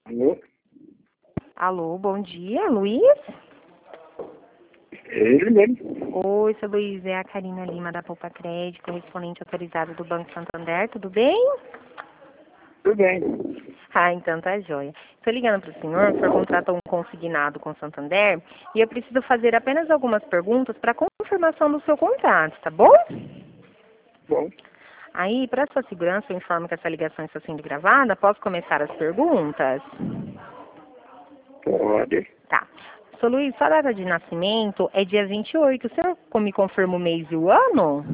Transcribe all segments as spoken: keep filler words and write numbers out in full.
Alô? Alô, bom dia, Luiz? É ele mesmo. Oi, seu Luiz, é a Karina Lima da Poupa Crédito, correspondente autorizado do Banco Santander, tudo bem? Tudo bem. Ah, então tá jóia. Estou ligando para o senhor, o senhor contratou um consignado com o Santander e eu preciso fazer apenas algumas perguntas para confirmação do seu contrato, tá bom? Bom, Aí, para sua segurança, eu informo que essa ligação está sendo gravada. Posso começar as perguntas? pode. Tá. Seu Luiz, sua data de nascimento é dia vinte e oito. O senhor me confirma o mês e o ano?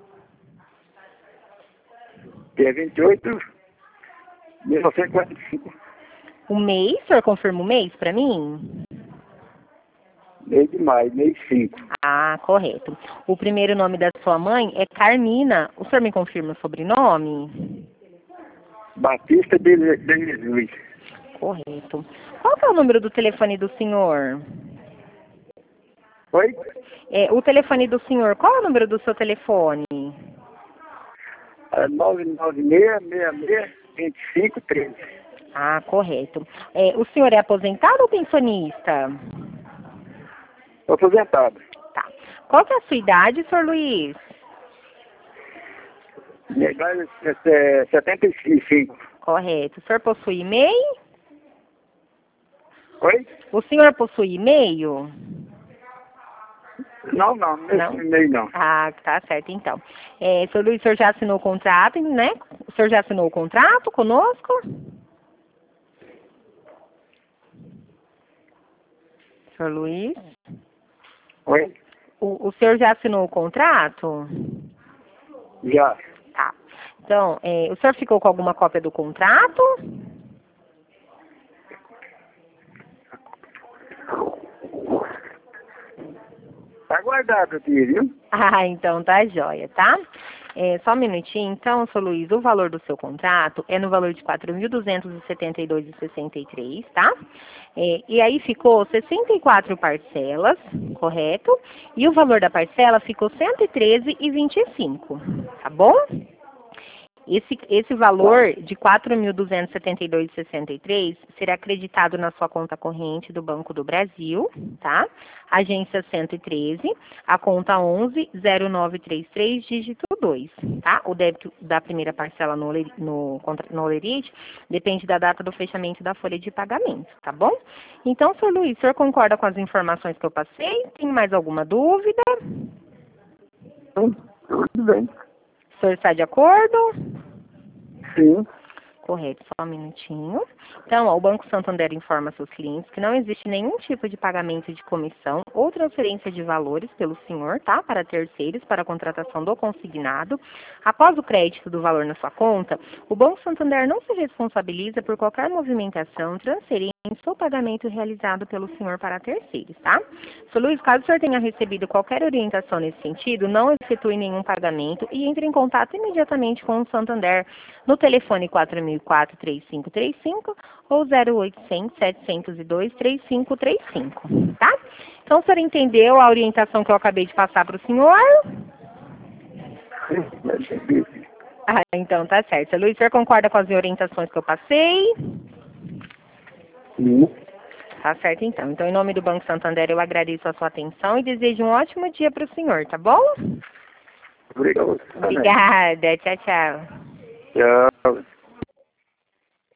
Dia vinte e oito de mil novecentos e quarenta e cinco. O mês? O senhor confirma o mês para mim? Mês de maio, mês cinco. Ah, correto. O primeiro nome da sua mãe é Carmina. O senhor me confirma o sobrenome? Batista de, de Jesus. Correto. Qual que é o número do telefone do senhor? Oi? É, o telefone do senhor, qual é o número do seu telefone? É nove nove seis, seis seis, vinte e cinco, treze. Ah, correto. É, o senhor é aposentado ou pensionista? Estou aposentado. Tá. Qual que é a sua idade, senhor Luiz? Minha idade é é setenta e cinco. Correto. O senhor possui e-mail? Oi? O senhor possui e-mail? Não, não, nesse Não? e-mail não. Ah, tá certo, então. É, senhor Luiz, o senhor já assinou o contrato, né? O senhor já assinou o contrato conosco? Senhor Luiz? Oi? O, o senhor já assinou o contrato? Já. Tá. Então, é, o senhor ficou com alguma cópia do contrato? Tá guardado aqui, viu? Ah, então tá jóia, tá? É, só um minutinho. Então, seu Luiz, o valor do seu contrato é no valor de quatro mil duzentos e setenta e dois reais e sessenta e três centavos, tá? É, e aí ficou sessenta e quatro parcelas, correto? E o valor da parcela ficou cento e treze reais e vinte e cinco centavos, tá bom? Esse, esse valor de quatro mil duzentos e setenta e dois reais e sessenta e três centavos será acreditado na sua conta corrente do Banco do Brasil, tá? Agência cento e treze, a conta onze zero nove três três, dígito dois, tá? O débito da primeira parcela no, oler- no, contra- no Olerite depende da data do fechamento da folha de pagamento, tá bom? Então, senhor Luiz, o senhor concorda com as informações que eu passei? Tem mais alguma dúvida? Sim, tudo bem. O senhor está de acordo? Sim. Correto, só um minutinho. Então, ó, o Banco Santander informa seus clientes que não existe nenhum tipo de pagamento de comissão ou transferência de valores pelo senhor, tá? Para terceiros, para a contratação do consignado. Após o crédito do valor na sua conta, o Banco Santander não se responsabiliza por qualquer movimentação, transferência ou pagamento realizado pelo senhor para terceiros, tá? Seu Luiz, caso o senhor tenha recebido qualquer orientação nesse sentido, não efetue nenhum pagamento e entre em contato imediatamente com o Santander no telefone quatro mil e quatro, três cinco três cinco ou zero oitocentos, setecentos e dois, três cinco três cinco, tá? Então, o senhor entendeu a orientação que eu acabei de passar para o senhor? Ah, então tá certo. Seu Luiz, o senhor concorda com as orientações que eu passei? Sim. Tá certo, então. Então, em nome do Banco Santander, eu agradeço a sua atenção e desejo um ótimo dia para o senhor, tá bom? Obrigado. Obrigada. Tchau, tchau. Tchau.